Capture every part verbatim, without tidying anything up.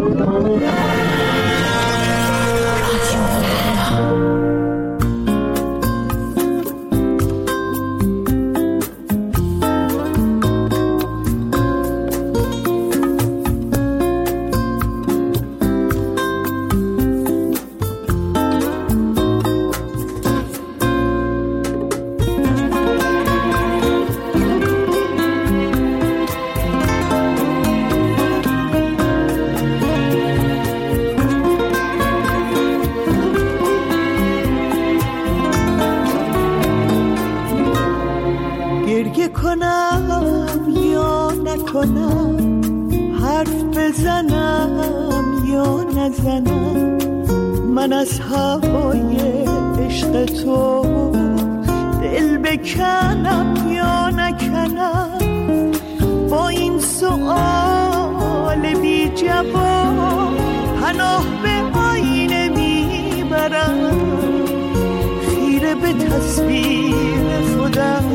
من از هوای عشق تو دل بکنم یا نکنم، با این سؤال بی جواب پناه به آینه میبرم، خیره به تصویر خودم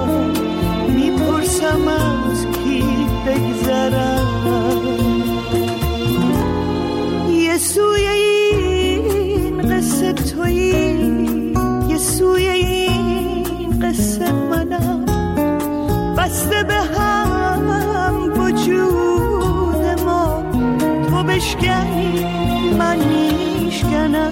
میپرسم از کی بگذرم. یه سوی این قصه تویی، یه سوی این قصه منم، بسته به هم وجود ما، تو بشکنی من میشکنم،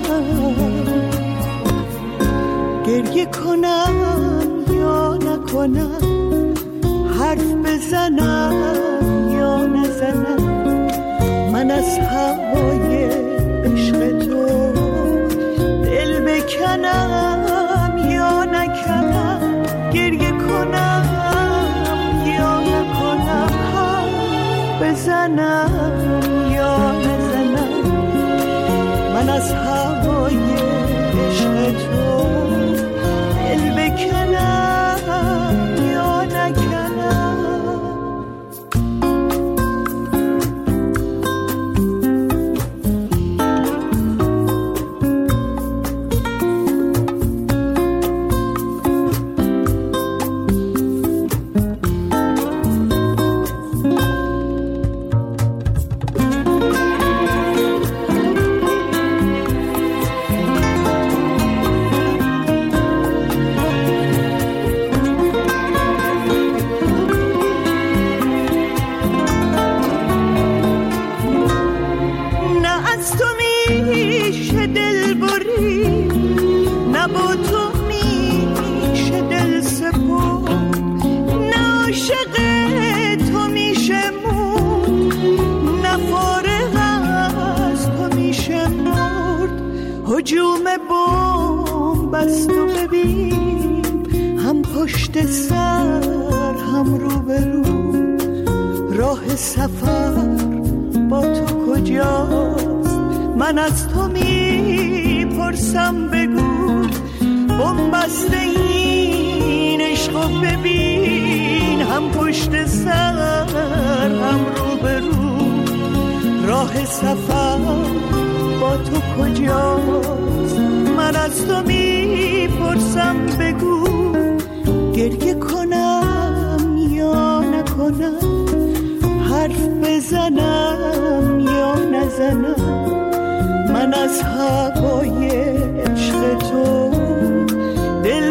گریه کنم یا نکنم، حرف بزنم یا نزنم، من از هوای عشق تو دل بکنم یا نکنم، گریه کنم یا نکنم، حرف بزنم یا نزنم، من از هوای عشق تو دل بکنم یا نکنم. هجوم بمب است و ببین، هم پشت سر هم رو به رو، راه سفر با تو کجاست؟ من از تو میپرسم بگو، بمب است این عشق و ببین، هم پشت سر هم رو به رو، راه سفر با تو کجاست؟ من از تو میپرسم بگو، گریه کنم یا نکنم، حرف بزنم یا نزنم، من از هوای عشق تو دل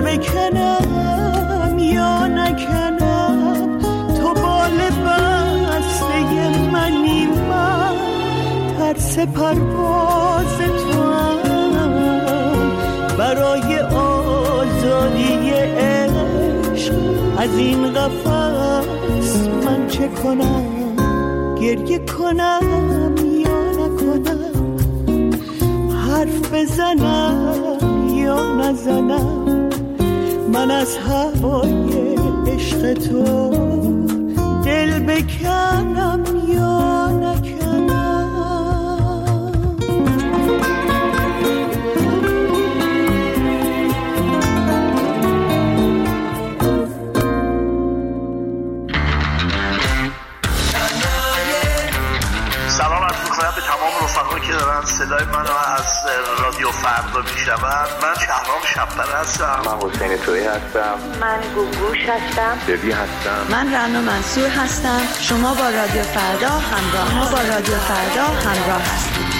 بکنم یا نکنم، تو بال بسته منی، من ترس پرواز تو هم، برای آزادی عشق از این قفس من چه کنم؟ گریه کنم یا نکنم، حرف بزنم یا نزنم، من از هوای عشق تو دل بکنم یا نکنم. سلام عرض می‌کنم به تمام رفقایی که دارن صدای منو از رادیو فردا میشنون. من شهرام شب‌پره هستم. من حسین تویی هستم. من گوگوش هستم. ببی هستم. من رنا منصور هستم. شما با رادیو فردا همراه ما با رادیو فردا همراه هستید.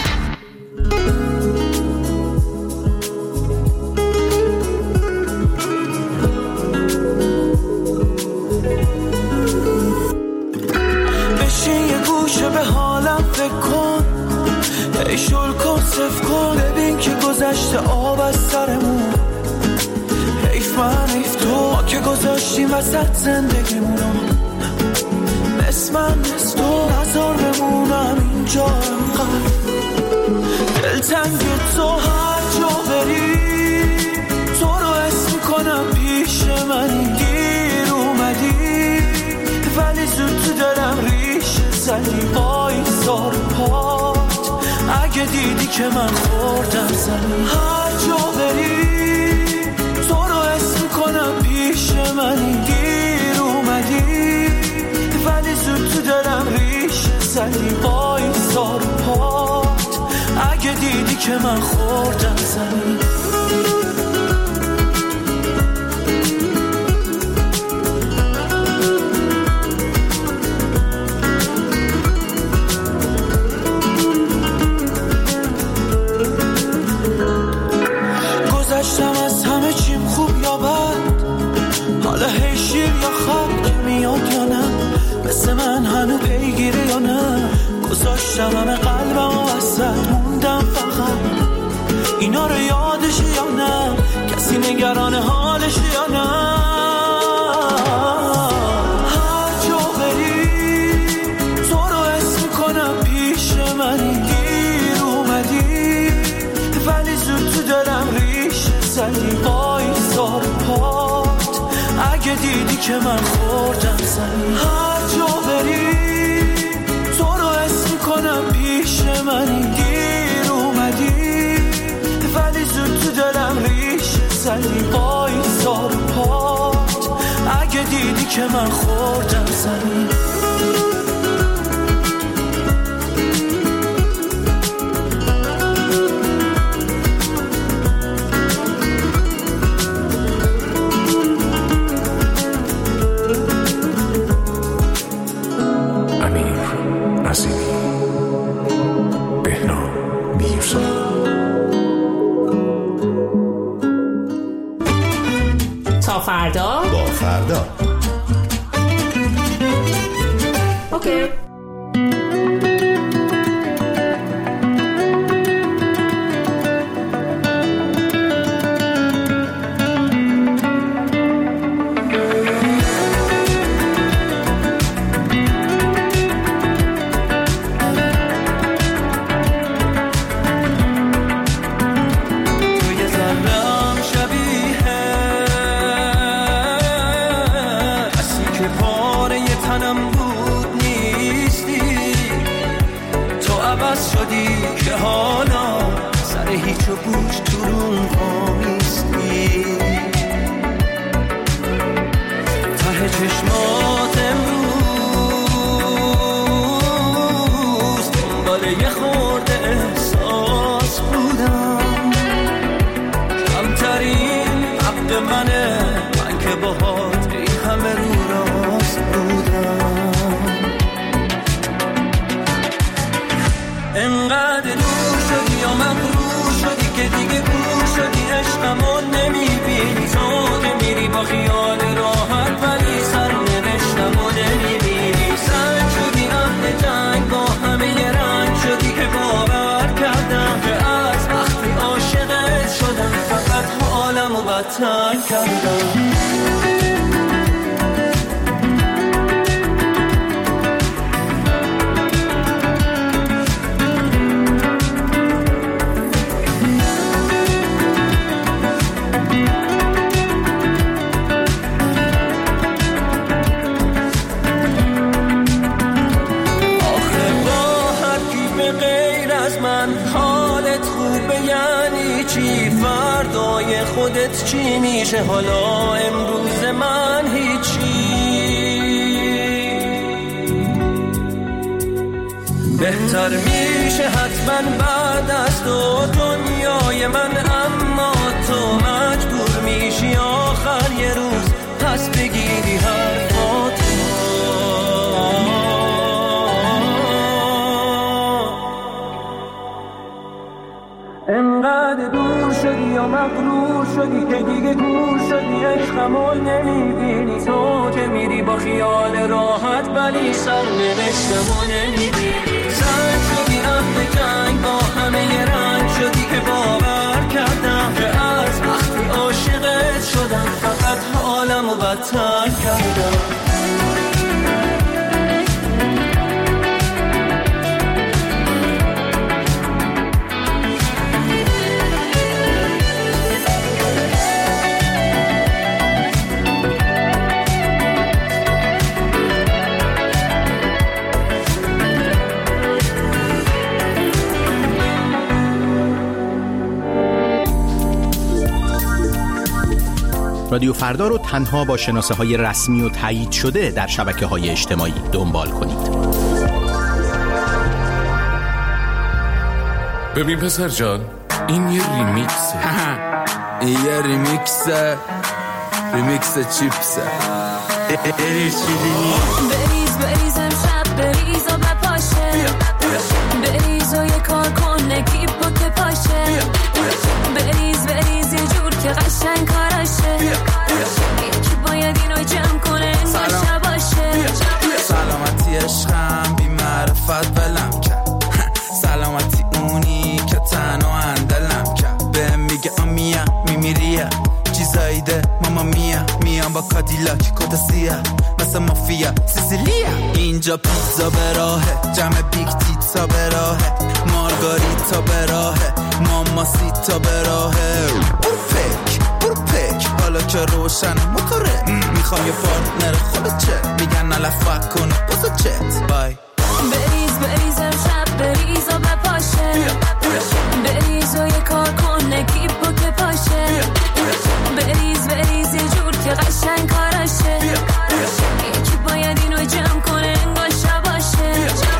به حالم فکر کن، ای شل کن صف کن، ببین که گذشته آب از سرمون. حیف من حیف تو، ما که گذاشتیم وسط زندگیمونو. مثل من مثل تو نظر بمونم اینجا انقدر. دلتنگ تو هر جا بری، تو رو اسم کنم پیش منی. دیر اومدی ولی زود تو دلم ریش زدی. وایسار پات اگه دیدی که من خوردم زمین. هر جا بری تو رو اسم کنم پیش منی. دیر اومدی ولی زود تو دلم ریش زدی. وایسار پات اگه دیدی که من خوردم زمین. گذشتم از همه چیم خوب یا بد، حالا هی شیر یا خط که میاد یا نه. مثل من هنو پیگیره یا نه. گذاشتم همه قلبم وسط موندم فقط. اینا رو یادشه یا نه، کسی نگران حالشه یا نه. هر جا بری تو رو اسم کنم پیش منی. دیر اومدی ولی زود تو دلم ریش زدی. وایسار پات اگه دیدی که من خوردم زمین. هر جا بری تو رو اسم کنم پیش منی. دیر اومدی ولی زود تو دلم ریش زدی. وایسار پات اگه دیدی که من خوردم زمین. تا فردا با فردا اوکی. که حالا سر هیچ و گوش تو رون آمیستی. ته چشمات امروز دنبال یه خورده احساس بودم. کمترین حق منه من که باهات این همه رو راست بودم. انقدر دور شدی یا مغرور شدی که دیگه گور شدی. عشقمو نمیبینی تو که میری با خیال راحت ولی سرنوشتمو نمیبینی. سنگ شدی اهل جنگ با همه یه رنگ شدی که باور کردم که از وقتی عاشقت شدم فقط حالمو بدتر کردم. خودت چی میشه حالا امروز من هیچی. بهتر میشه حتما بعد از تو دنیای من، اما تو مجبور میشی آخر یه روز پس بگیری حرفات. انقدر دور شدی یا مغرور شدی که دیگه گور شدی، عشقمو نمیبینی تو که میری با خیال راحت، ولی سرنوشتمو نمیبینی. زن شدی اهل جنگ با همه رنگ شدی که باور کردم که از وقتی عاشقت شدم فقط حالمو بدتر کردم. رادیو فردا رو تنها با شناسه های رسمی و تایید شده در شبکه های اجتماعی دنبال کنید. ببین پسر جان، این یه ریمیکسه. این یه ریمیکسه، ریمیکس چیپسه. بریز بریز امشب بریز و بپاشه، بریز و یه کار کن نگیب با که پاشه، بریز بریز یه جور که قشنگ کارشه، یکی باید اینو جمع کنه انگاشه باشه. سلامتی عشقم بی معرفت بلم کرد، سلامتی اونی که تنها اندلم کرد. بهم میگه آمیا میمیریه چیزایی ده ماما میا، میام با کادیلاک کتا سیاه مثل مافیا سیسیلیا. اینجا پیزا به راهه، جمع بیگ تیتا به راهه، مارگاریتا به راهه، ماما سیتا به راهه. برو پک برو پک حالا که روشنه موتوره، میخوام یه پارتنر خودت چه میگن نلفک کنه بزا چت بای. بریز بریز امشب بریز و بپاشه، بریز و یه کار کن نگیب با که پاشه، بریز بریز یه جور که قشنگ کارشه، یکی باید اینو جمع کنه انگاشه باشه.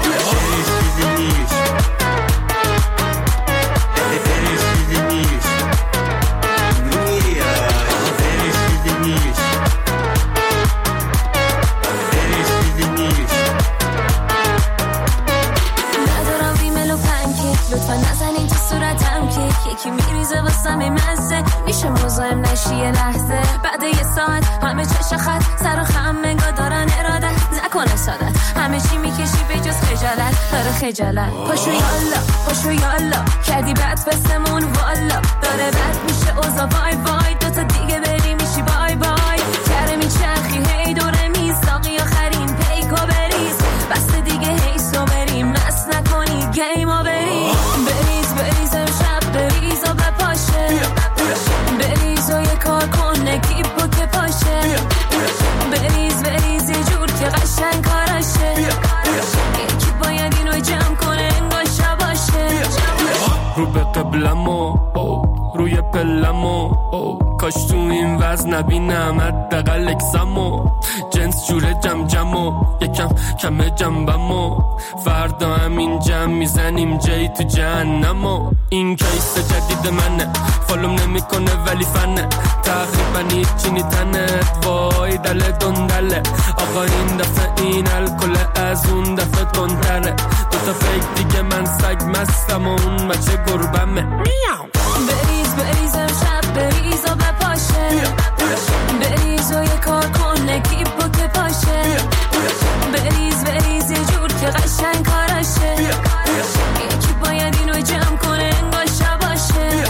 ندارم ریمل و پنکیک، لطفا نزنین تو صورتم که یکی میریزه واسم مزه، میشه مزاحم نشی یه لحظه. بعد یه ساعت همه چش خط سر و خم منگا دارن ارادت، نکنه سادت همه چی میکشی به جز خجالت. داره خجالت پاشو یالا پاشو یالا کردی بد بسمون والا، داره بد میشه اوزا وای وای، دوتا دیگه بری میشی بای بای. کره میچرخی هی دوره میزاقی آخرین پیکو بریز، بس دیگه هی سو بریم مس نکنی گیمو بریز. بریز بریز امشب بریز و بپاشه، بریز و یه کار کن نگیب با که پاشه، بریز بریز یه جور که قشنگ کارشه، یکی باید اینو جمع کنه انگاشه باشه. رو به قبلمو روی پلمو، کاش تو این وزن نبینم حداقل اکسمو، جنس جوره جم جمو یکم کم جنبمو، فردا همین جمع میزنیم جایی تو جهنمو. این کیس جدید منه، فالوم نمیکنه ولی فنه، تقریبا هیچی نیتنت وای دل دندله. آقا این دفعه این الکل از اون دفعه تندره، دوتا فیک دیگه من سگ مستم و اون بچه گربمه. میام بریز بریز امشب بریز و بپاشه، بریز و یه کار کن نگیب با که پاشه، بریز بریز یه جور که قشنگ کارشه، یکی باید اینو جمع کنه انگاشه باشه.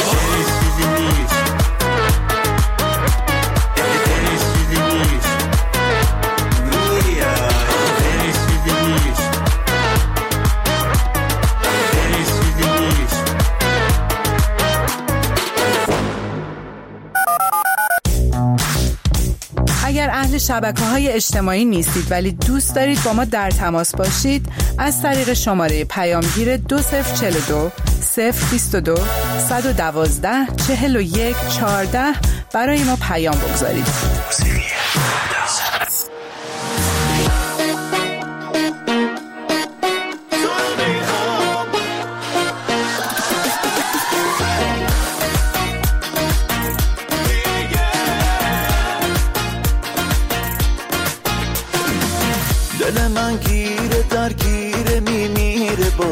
اگر اهل شبکه‌های اجتماعی نیستید ولی دوست دارید با ما در تماس باشید، از طریق شماره پیامگیر دو صفر چهل و دو صفر بیست و دو صد و دوازده چهل و یک چهارده برای ما پیام بگذارید.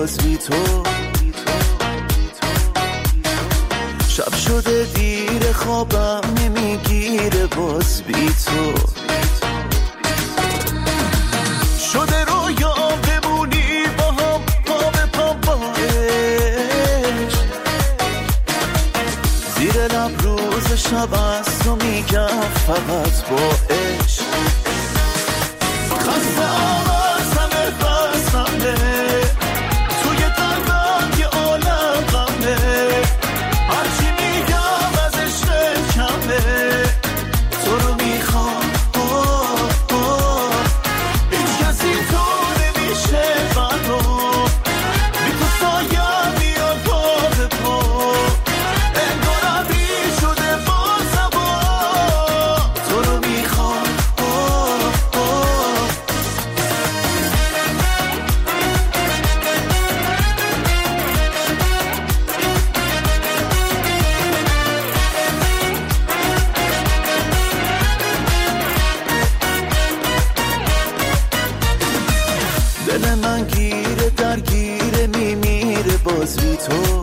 باز بی تو. شب شده دیر خوابم نمیگیره باز بی تو. شده رویا بمونی با هم پا به پا با عشق. زیر لب روز شب از تو میگم فقط با عشق. خسته آواز همه بسمه توی قلبم یه عالم غمه. هرچی میگم از عشق کمه تو رو میخوام. هیچ کسی تو نمیشه منو بی تو سایم میاد پا به پا. انگارم بی شده بازم تو رو میخوام. دل من گیره درگیره میمیره باز بی تو.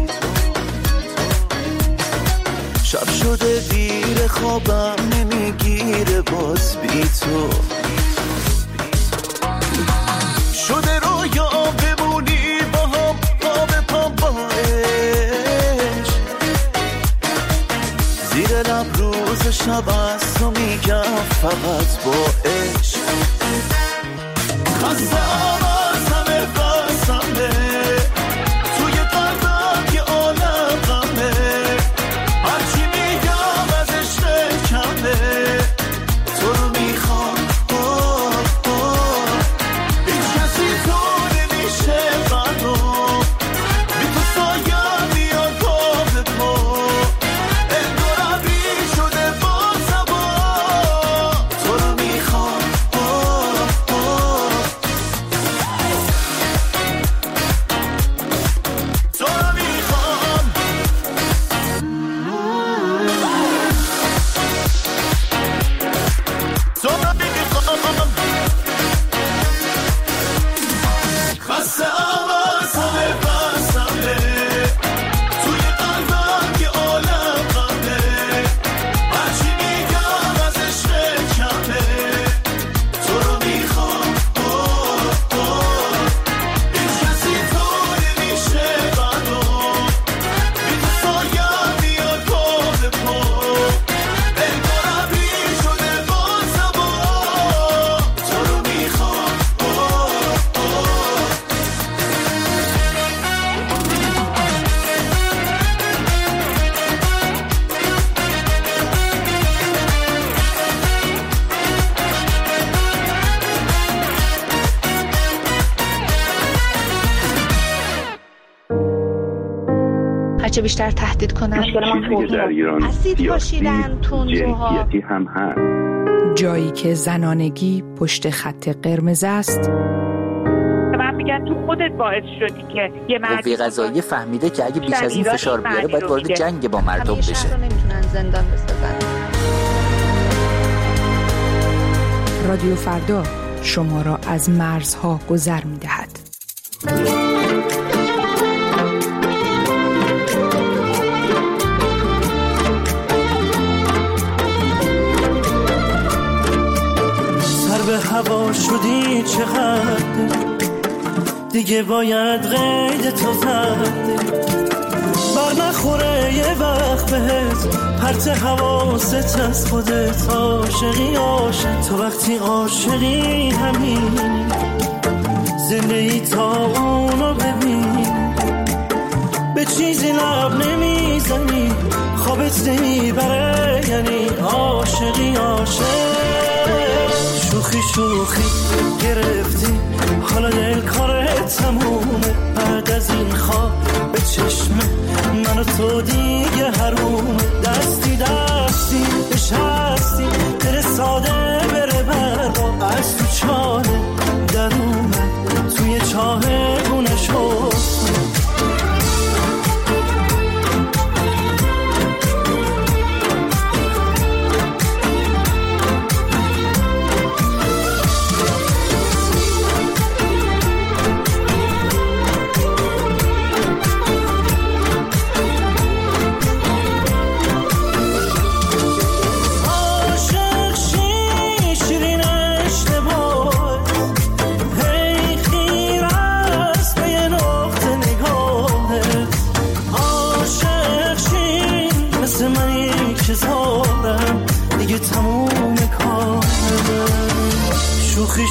شب شده دیر خوابم نمیگیره باز بی تو. شده رویا بمونی با هم پا به پا با عشق. زیر لب روز شب از تو میگم فقط با عشق. خسته آواز همه بسمه توی قلبم یه عالم غمه. هرچی میگم از عشق کمه تو رو میخوام. هیچ کسی تو نمیشه منو بی تو سایم میاد پا به پا. انگارم بی شده بازم تو رو میخوام. خسته آواز همه بسمه توی قلبم یه عالم غمه. هرچی میگم از عشق کمه تو رو میخوام. هیچ کسی تو نمیشه منو بی تو سایم میاد پا به پا. انگارم بی شده بازم تو رو میخوام. هرچه بیشتر تهدید کنن چیزی که در ایران اسید پاشیدن تندروها. جنسیتی هم هست. جایی که زنانگی پشت خط قرمز است. من میگن تو خودت باعث شدی که یه مردی قوه قضاییه فهمیده که اگه بیش از این فشار بیاره باید وارد جنگ با مردم بشه. شهر رو نمیتونن زندان بسازن. رادیو فردا شما را از مرزها گذر می‌دهد. سر به هوا شدی چقدر دیگه باید قید تو زد. بر نخوره یه وقت بهت پرت حواست از خودت. عاشقی عاشق تو وقتی عاشقی همین زندگی تا اونو ببین. به چیزی لب نمیزنی خوابت نمیبره یعنی عاشقی عاشق. شوخی شوخی گرفتی حالا دل کارت تمومه. بعد از این خواب به چشمه من و تو دیگه حرومه. دستی دستی بشستی دل ساده بره برا. از تو چاله در اومد توی چاه گونه شد.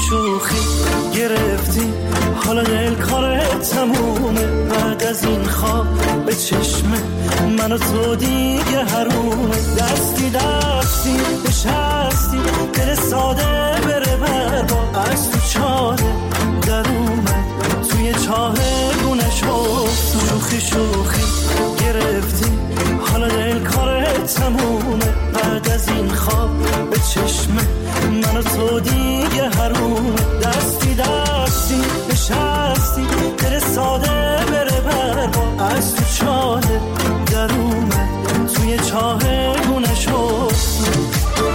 شوخی گرفتی حالا دل کارت تمومه بعد از این خواب به چشم من و تو دیگه حرومه دستی دستی نشستی دل ساده بره بربا از تو چاله در اومد توی چاه گونش افتاد شوخی شوخی گرفتی حالا دل کارت تمومه بعد از این خواب به چشم من و تو دیگه حرومه دستی دستی نشستی دل ساده بره بربا از تو چاله در اومد توی چاه گونش افتاد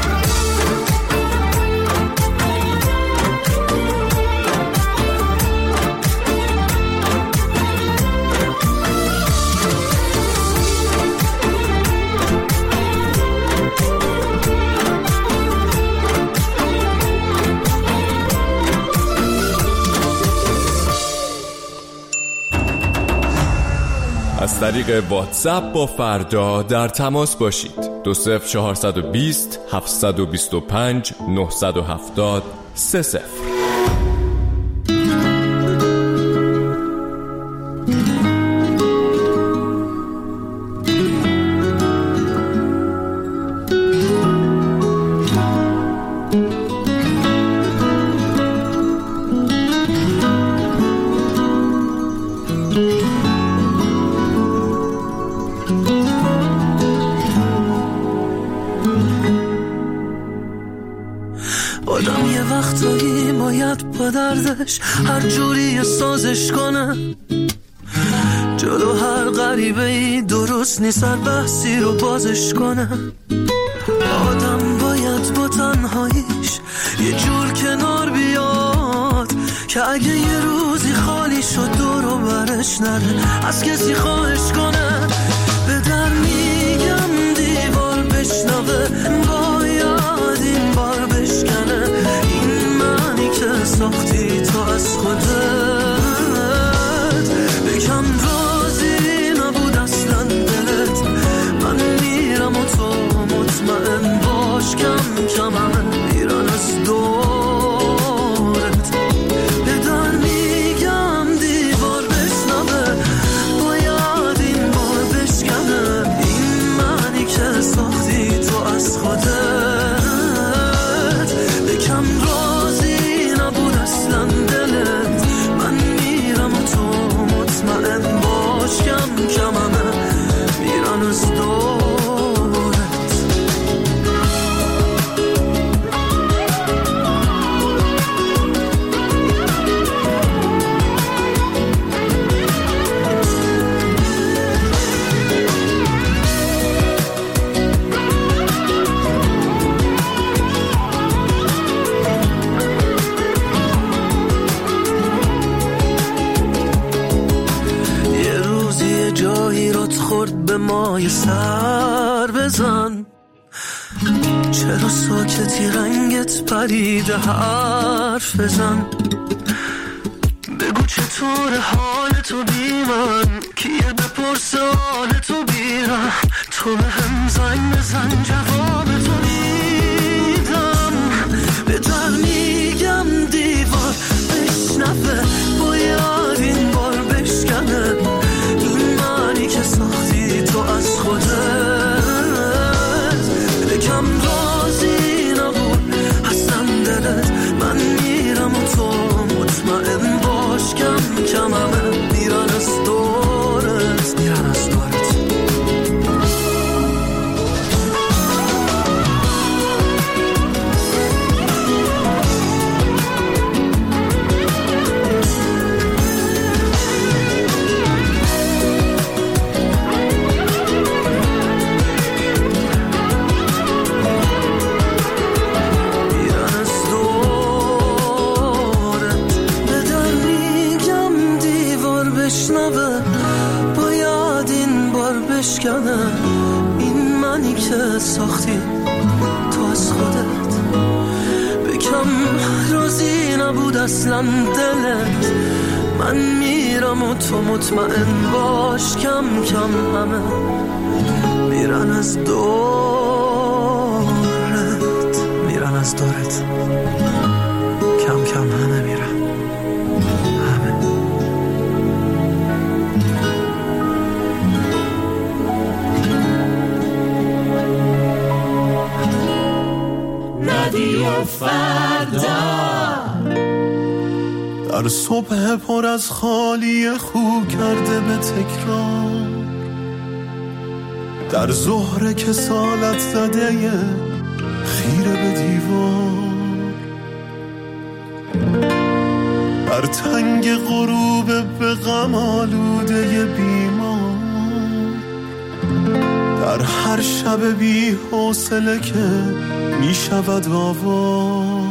از طریق واتساپ با فردا در تماس باشید. دو صفر چهارصد و بیست هفتصد و بیست و پنج نهصد و هفتاد سه صفر. آدم یه وقتایی باید با دردش هر جوری سازش کنه جلو هر غریبه ای درست نیست هر بحثی رو بازش کنه آدم باید با تنهاییش یه جور کنار بیاد که اگه یه روزی خالی شد دور و برش نره از کسی خواهش کنه به در میگم دیوار بشنوه باید این بار بشکنه این معنی که ساختی تو از خودت بکم راضی نبود اصلا دلت من میرم و تو مطمئن باش کم کم همه میرن از دورت به در میگم دیوار بشنوه باید این بار بشکنه این معنی که ساختی تو از خودت بکم راضی نبود اصلا دلت من میرم و تو مطمئن باش کم کم همه میرن از دورت خورد به مای سر بزن چرا ساکتی رنگت پریده حرف بزن بگو چطور حال تو بی من کیه بپرس حال تو بیرم تو به هم زنگ بزن جواب تو میدم به در میگم دیوار بشنفه باید این بار بشکنه این معنی که ساختی تو از خودت بکم راضی نبود اصلا دلت من میرم و تو مطمئن باش کم کم همه میرن از دورت میرن از دورت باید این بار بشکنه این منی که ساختی تو از خودت بکم راضی نبود اصلا دلت من میرم و تو مطمئن باش کم کم همه میرن از دورت میرن از دورت کم کم همه میرم، همه. رادیو فردا در صبح پر از خالی خو کرده به تکرار، در ظهر که سالت زده خیره به دیوار، در تنگ غروب به غم آلوده بیمار، در هر شب بی حوصله که می شود آوار.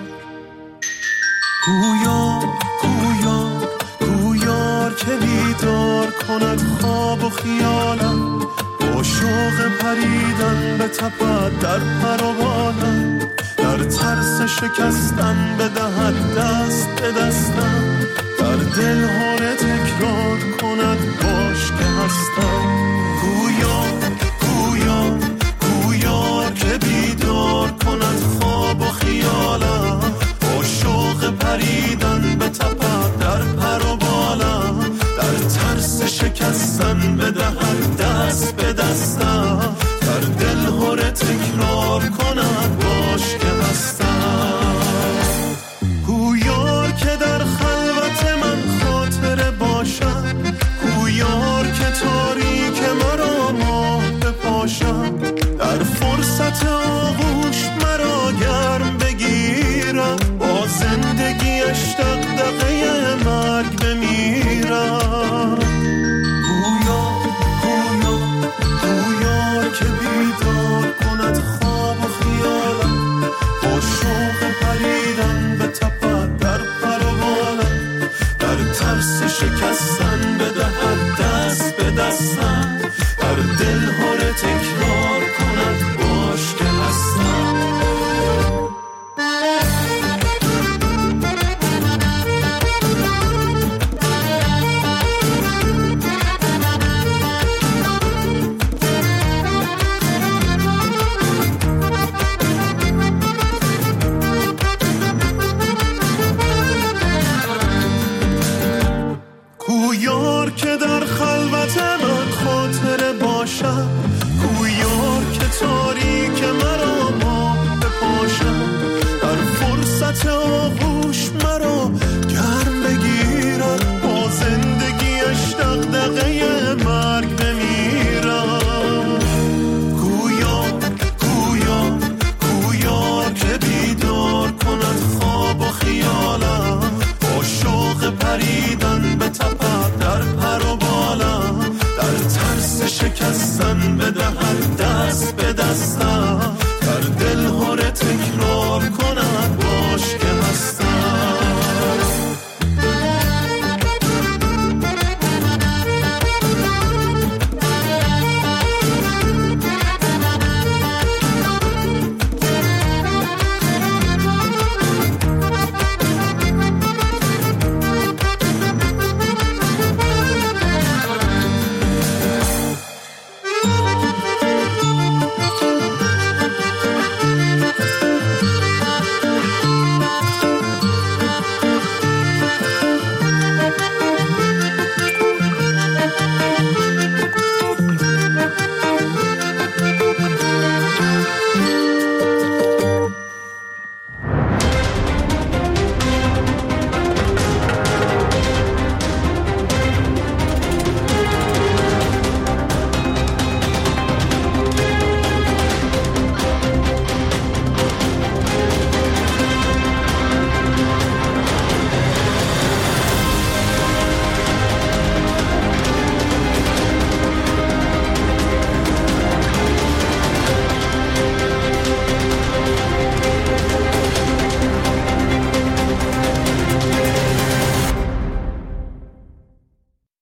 گویا گویا گویار که بیدار کند خواب و خیالم، با شوق پریدن به تپد در پر و بالم، در ترس شکستن بدهد دست به دستم، در دل هاره تکرار کند باش که هستم. گویا گویا گویار که بیدار کند خواب و خیالم، با شوق پریدن به تپد در پر و بالم، در ترس شکستن بدهد دست به دستم، در دل هاره تکرار کند باش که هستم. گویار که در خلوت من خاطره باشد، گویار که تاریک مرا ماه بپاشد، در فرصت آغوش مرا گرم بگیرم، با زندگیش دغدغه مرگ بمیرم. گویا گویا گویار که بیدار کند خواب و خیالم، با شوق پریدن به تپد در پر و بالم، در ترس شکستن بدهد دست به دستم، در دل هاره تکرار کند باش که هستم. گویار که در خلوت من خاطره باشد، گویار که تاریک مرا